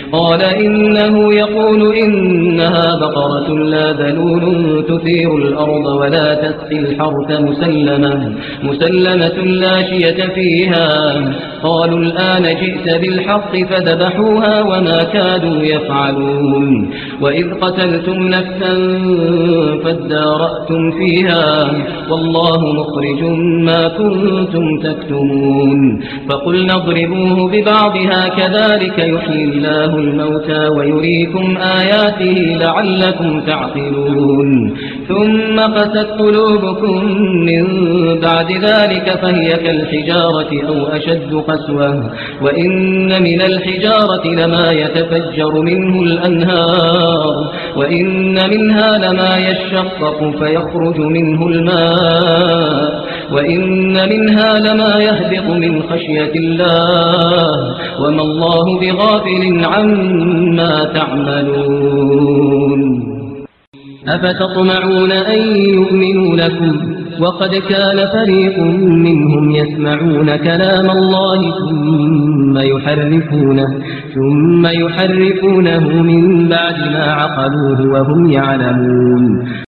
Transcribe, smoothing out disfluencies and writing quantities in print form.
قال إنه يقول إنها بقرة لا ذلول تثير الأرض ولا تسقي الحرث مسلمة لا شية فيها. قالوا الآن جئت بالحق فذبحوها وما كادوا يفعلون. وإذ قتلتم نفسا فادارأتم فيها والله مخرج ما كنتم تكتمون. فقلنا اضربوه ببعضها كذلك يحيي الله الموتى ويريكم آياته لعلكم تعقلون. ثم قست قلوبكم من بعد ذلك فهي كالحجارة أو أشد قسوة. وإن من الحجارة لما يتفجر منه الأنهار وإن منها لما يشقق فيخرج منه الماء وإن منها لما يهبط من خشية الله وما الله بغافل عما تعملون. أفتطمعون أن يؤمنوا لكم وقد كان فريق منهم يسمعون كلام الله ثم يحرفونه من بعد ما عقلوه وهم يعلمون.